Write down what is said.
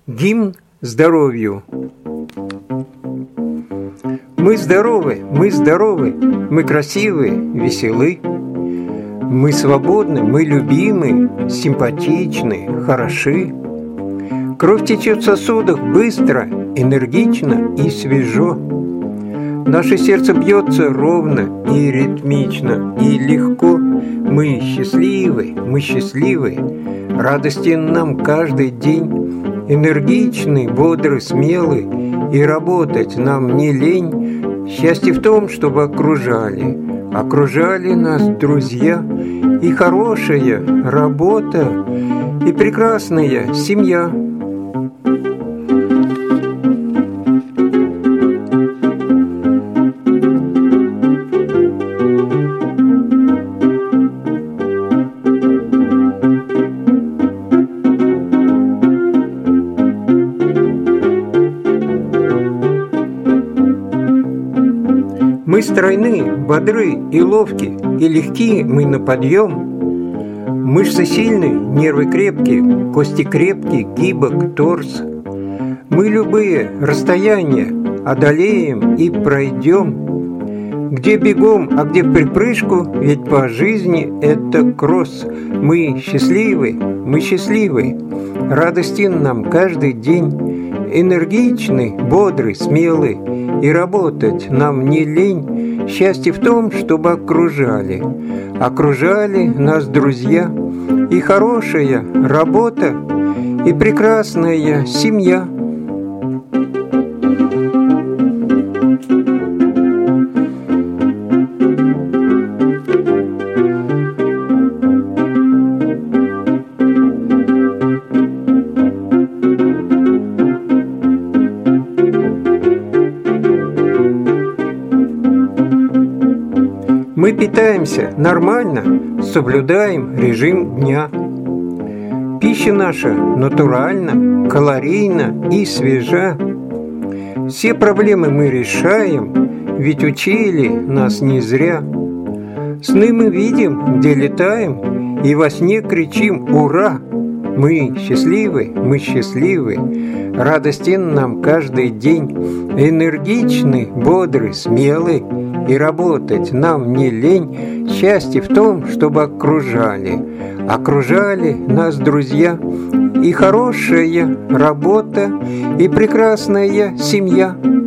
Гимн здоровью. Мы здоровы, мы красивы, веселы. Мы свободны, мы любимы, симпатичны, хороши. Кровь течет в сосудах быстро, энергично и свежо. Наше сердце бьется ровно и ритмично, и легко. Мы счастливы, радостен нам каждый день. Энергичны, бодры, смелы, и работать нам не лень. Счастье в том, чтобы окружали нас друзья, и хорошая работа, и прекрасная семья. Мы стройны, бодры и ловки, и легки мы на подъем. Мышцы сильны, нервы крепкие, кости крепкие, гибок торс. Мы любые расстояния одолеем и пройдем. Где бегом, а где в припрыжку, ведь по жизни это кросс. Мы счастливы, радостен нам каждый день. Энергичны, бодры, смелы, и работать нам не лень. Счастье в том, чтобы окружали нас друзья, и хорошая работа, и прекрасная семья. Мы питаемся нормально, соблюдаем режим дня. Пища наша натуральна, калорийна и свежа. Все проблемы мы решаем, ведь учили нас не зря. Сны мы видим, где летаем, и во сне кричим «Ура!». Мы счастливы, радостен нам каждый день. Энергичны, бодры, смелы, и работать нам не лень. Счастье в том, чтобы окружали нас друзья, и хорошая работа, и прекрасная семья.